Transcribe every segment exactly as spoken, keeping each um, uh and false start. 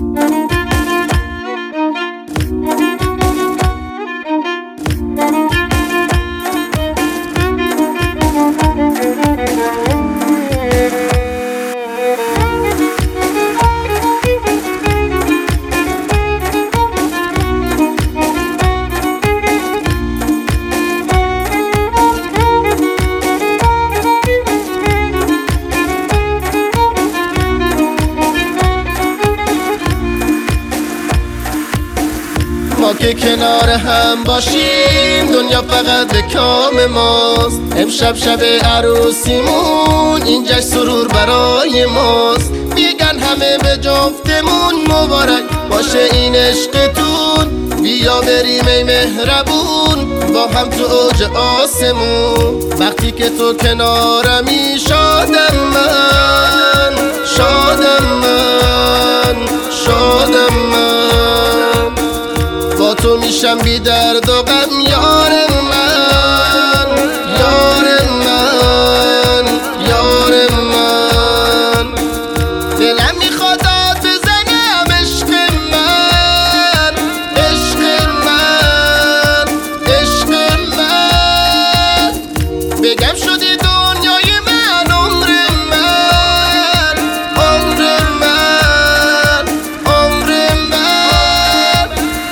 ما که کنار هم باشیم دنیا فقط به کام ماست. امشب شب عروسیمون این جشن سرور برای ماست. میگن همه به جفتمون مبارک باشه این عشقتون. بیا بریم ای مهربون با هم تو اوج آسمون. وقتی که تو کنارمی شادم من، شادم من، شادم من. با تو میشم بی درد و غم یار من، یار من، یار من. دلم میخواد داد بزنم عشق من، عشق من، عشق من. بگم شدی دنیای من، عمر من، عمر من، عمر من.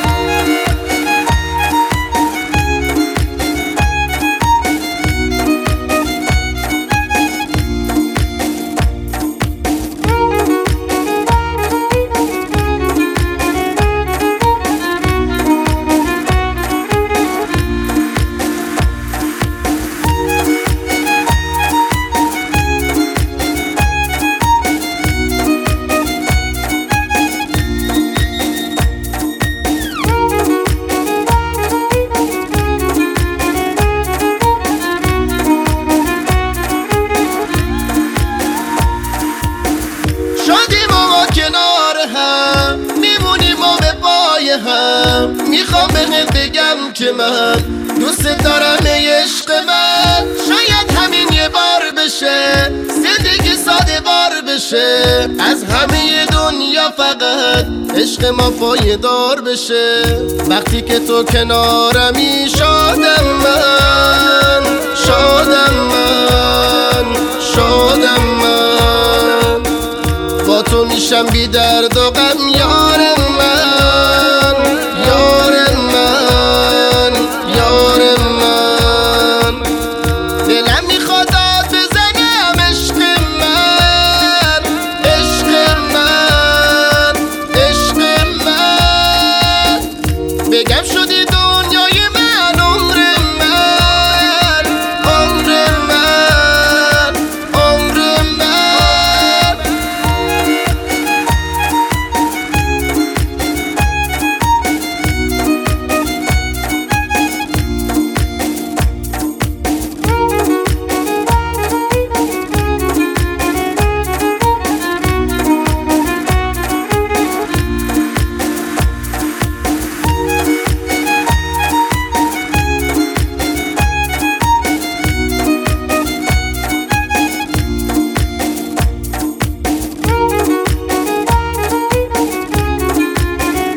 شدیم ما کنار هم، میمونیم ما به پای هم. میخوام بهت بگم که من دوست دارم ای عشق من. شاید همین یه بار بشه زندگی ساده بار بشه. از همه دنیا فقط عشق ما پایدار بشه. وقتی که تو کنارمی شادم من، شادم من، شادم من. با تو میشم بی درد و غم یار من، یار من، یار من. دلم میخواد داد بزنم عشق من، عشق من، عشق من. بگم شدی دنیای من، عمر من، عمر من، عمر من.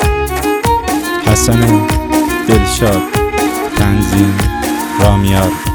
حسن دلشاد، تنظیم رامیار.